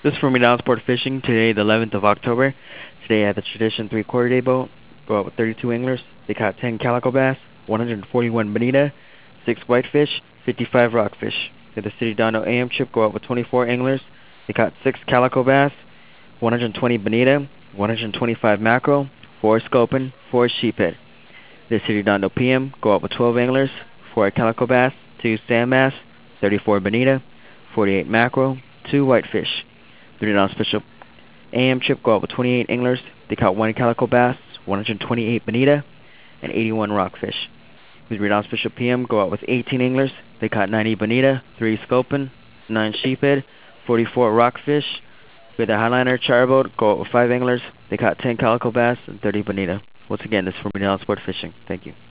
This is for me down sport fishing. Today, the 11th of October. Today, I had the Tradition 3/4 day boat. Go out with 32 anglers. They caught 10 calico bass, 141 bonita, 6 whitefish, 55 rockfish. At the City Dondo AM trip, go out with 24 anglers. They caught 6 calico bass, 120 bonita, 125 mackerel, 4 sculpin, 4 sheephead. The City Dondo PM, go out with 12 anglers, 4 calico bass, 2 sand bass, 34 bonita, 48 mackerel, 2 whitefish. The Renown Special AM trip, go out with 28 anglers. They caught 1 calico bass, 128 bonita, and 81 rockfish. With Renown Special PM, go out with 18 anglers. They caught 90 bonita, 3 sculpin, 9 sheephead, 44 rockfish. With the Highliner charter boat, go out with 5 anglers. They caught 10 calico bass and 30 bonita. Once again, this is from Renown Sport Fishing. Thank you.